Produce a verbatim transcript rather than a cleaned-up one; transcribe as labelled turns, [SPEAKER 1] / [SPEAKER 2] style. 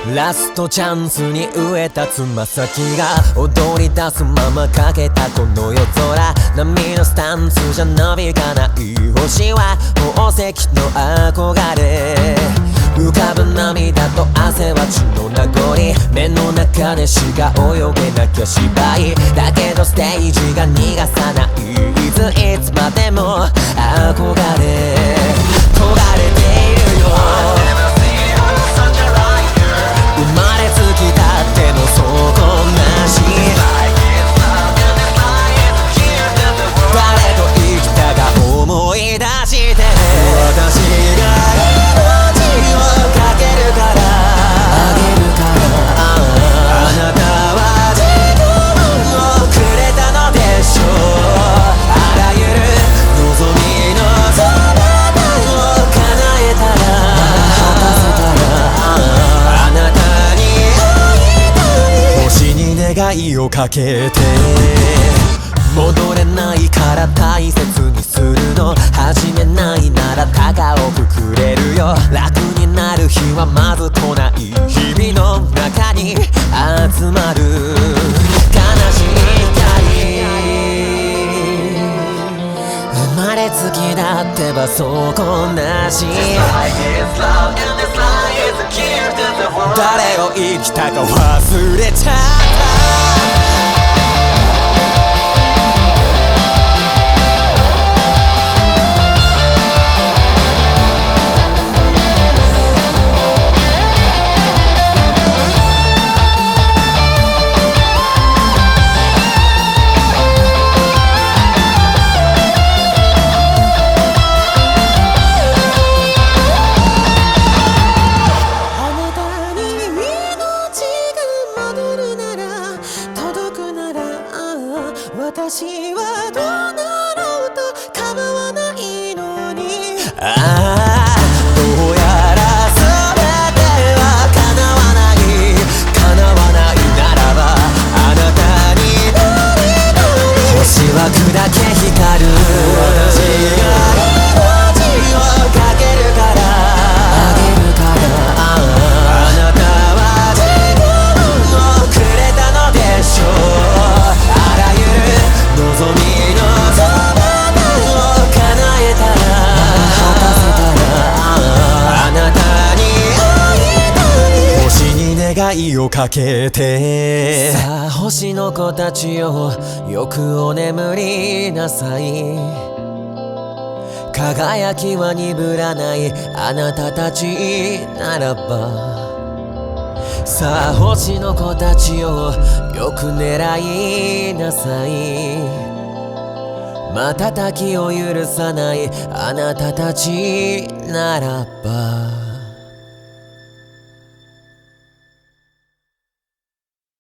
[SPEAKER 1] ラストチャンスに植えたつま先が踊り出すままかけたこの夜空、波のスタンスじゃなびかない星は宝石の憧れ、浮かぶ涙と汗は血の名残、目の中でしか泳げなきゃ芝居だけどステージが逃がさない、いついつまでも憧れ焦がれているよ、生まれつきだっての底なし、誰と生きたか思い出して、私が命をかけるからあげるから、あなたは時間をくれたのでしょう、あらゆる望みのそばを叶えたら、果たせたら、あなたに会いたい、星に願いをかけて、戻れないから大切にするの、始めないなら高くくれるよ、楽になる日はまず来ない日々の中に集まる悲しい光、生まれつきだってば底なし、誰を生きたか忘れちゃった、私はどうなろうと構わないのに、ああどうやら全ては叶わない、叶わないならばあなたになりたい、星は砕け光る、私が命をかけるからあげるから、あなたは時間をくれたのでしょう、あらゆる望みのそばを叶えたら、果たせたら、あなたに会いたい、星に願いをかけて、さあ星の子たちよよくお眠りなさい、輝きは鈍らないあなたたちならば、さあ星の子たちよよく狙いなさい、瞬きを許さないあなたたちならば。